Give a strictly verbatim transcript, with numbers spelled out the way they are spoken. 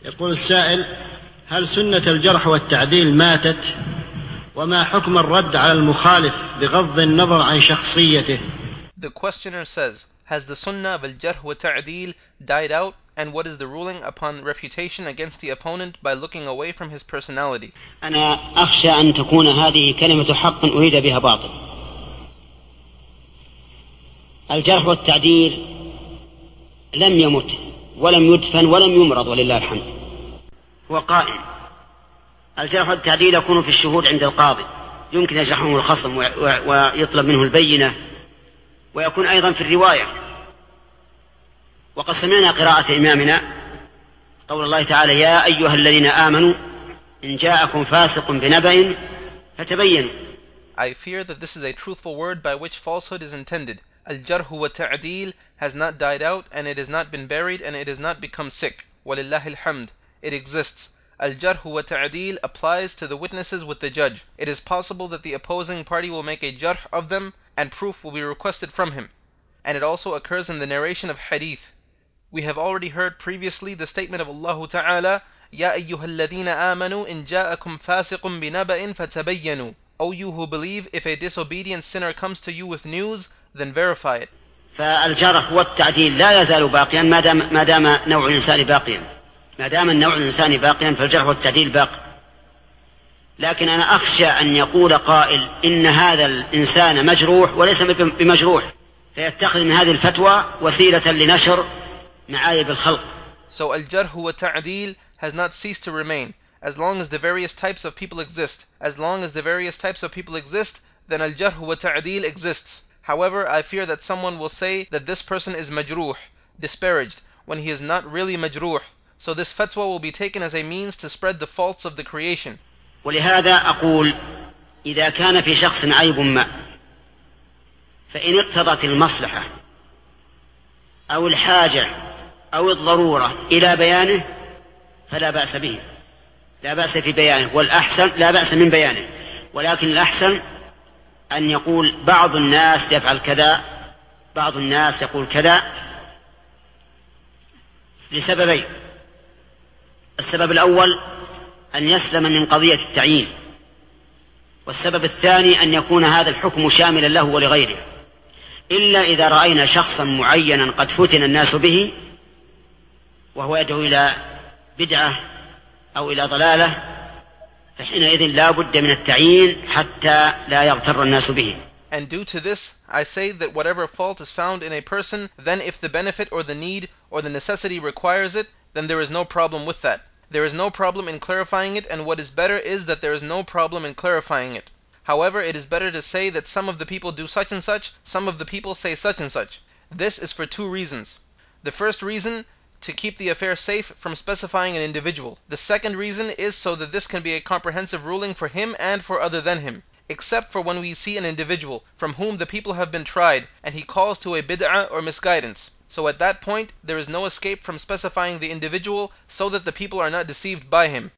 يقول السائل: هل سنة الجرح والتعديل ماتت؟ وما حكم الرد على المخالف بغض النظر عن شخصيته؟ The questioner says, has the sunnah of al-jarh wa ta'deel died out, and what is the ruling upon refutation against the opponent by looking away from his personality? أنا أخشى أن تكون هذه كلمة حق أريد بها باطل. الجرح والتعديل لم يمت ولم يدفن ولم يمرض ولله الحمد، هو قائم. الجرح والتعديل يكون في الشهود عند القاضي، يمكن يجرحه الخصم ويطلب منه البينة، ويكون أيضا في الرواية. وقد سمعنا قراءة إمامنا قول الله تعالى: يا أيها الذين آمنوا إن جاءكم فاسق بنبأ فتبينوا. I fear that this is a truthful word by which falsehood is intended. Al-jarh wa ta'deel has not died out, and it has not been buried, and it has not become sick. Walillahi alhamd. It exists. Al-jarh wa ta'deel applies to the witnesses with the judge. It is possible that the opposing party will make a jarh of them, and proof will be requested from him. And it also occurs in the narration of hadith. We have already heard previously the statement of Allah Ta'ala: Ya ayyuhal ladhina amanu in ja'akum fasiqun binaba'in fatabayyanu. O you who believe, if a disobedient sinner comes to you with news, then verify it. فالجرح والتعديل لا يزال باقيا ما دام ما دام نوع الإنسان باقيا، ما دام النوع الإنساني باقيا فالجرح والتعديل باقي. لكن أنا أخشى أن يقول قائل إن هذا الإنسان مجروح وليس بمجروح، فيتخذ من هذه الفتوى وسيلة لنشر معايب الخلق. So al-jarh wa ta'deel has not ceased to remain. As long as the various types of people exist, as long as the various types of people exist, then al-jarh wa ta'deel exists. However, I fear that someone will say that this person is majruh, disparaged, when he is not really majruh. So this fatwa will be taken as a means to spread the faults of the creation. ولهذا أقول إذا كان في شخص عيب ما فإن اقتضت المصلحة أو الحاجة أو الضرورة إلى بيانه فلا بأس به، لا بأس في بيانه، والأحسن لا بأس من بيانه، ولكن الأحسن أن يقول بعض الناس يفعل كذا، بعض الناس يقول كذا، لسببين: السبب الأول أن يسلم من قضية التعيين، والسبب الثاني أن يكون هذا الحكم شاملا له ولغيره، إلا إذا رأينا شخصا معينا قد فتن الناس به وهو يدعو إلى بدعة أو إلى ضلالة، فحينئذ لا بد من التعيين حتى لا يغتر الناس به. And due to this, I say that whatever fault is found in a person, then if the benefit or the need or the necessity requires it, then there is no problem with that. There is no problem in clarifying it, and what is better is that there is no problem in clarifying it. However, it is better to say that some of the people do such and such, some of the people say such and such. This is for two reasons. The first reason, to keep the affair safe from specifying an individual. The second reason is so that this can be a comprehensive ruling for him and for other than him, except for when we see an individual from whom the people have been tried and he calls to a bid'ah or misguidance. So at that point there is no escape from specifying the individual so that the people are not deceived by him.